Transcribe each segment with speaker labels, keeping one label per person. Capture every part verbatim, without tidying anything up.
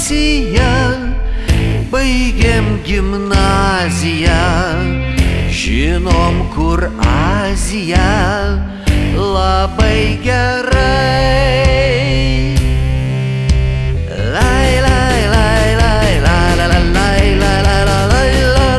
Speaker 1: Azija, baigėm gimnaziją, žinom, kur Azija, labai gerai. Lai, lai, lai, lai, lai, lai, lai, lai, lai, lai, lai,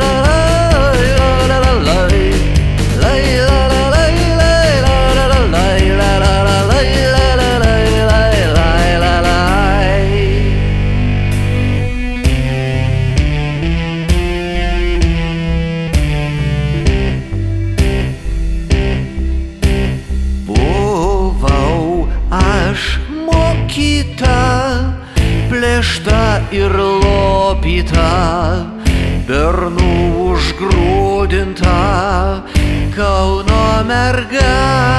Speaker 1: plėšta ir lopyta, bernų užgrūdinta Kauno merga.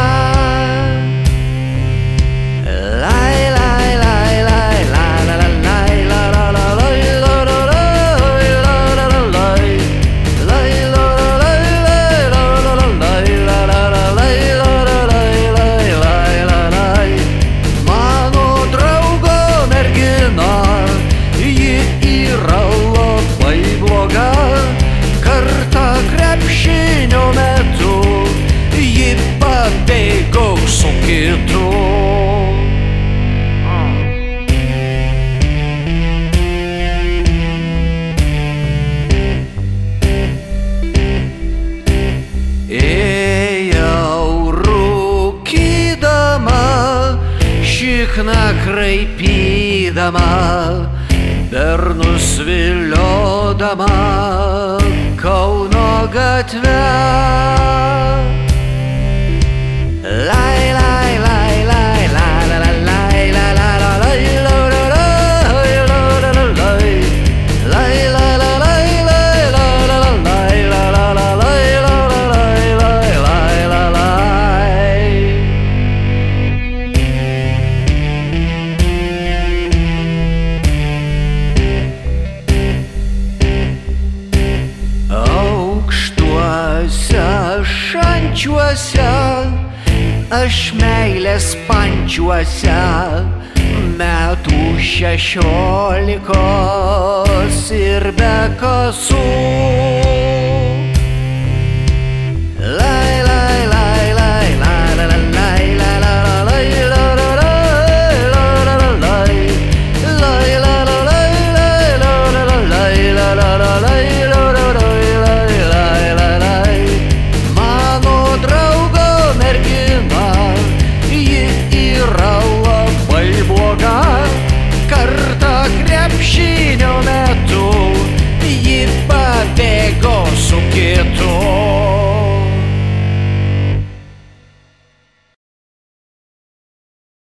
Speaker 1: Lai, lai, lai, lai, lai, lai, lai, lai, lai, krepšinio metu ji pabėgo su kitu. Ėjau rūkydama, šikną kraipydama, bernus viliodama Kauno gatve. Lai, lai, lai, lai, lai, lai, lai, lai, lai, lai, šančiuose, aš meilės pančiuose, metų šešiolikos ir be kasų.